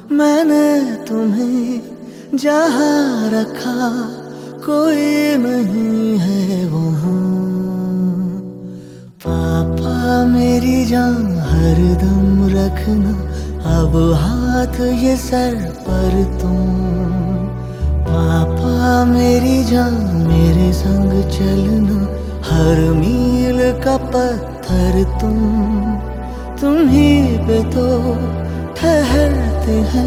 मैंने तुम्हें जहाँ रखा कोई नहीं है वहाँ। पापा मेरी जान हरदम रखना, अब हाथ ये सर पर तुम। पापा मेरी जान मेरे संग चलना, हर मील का पत्थर तुम। तुम्हीं पे तो ठहरते हैं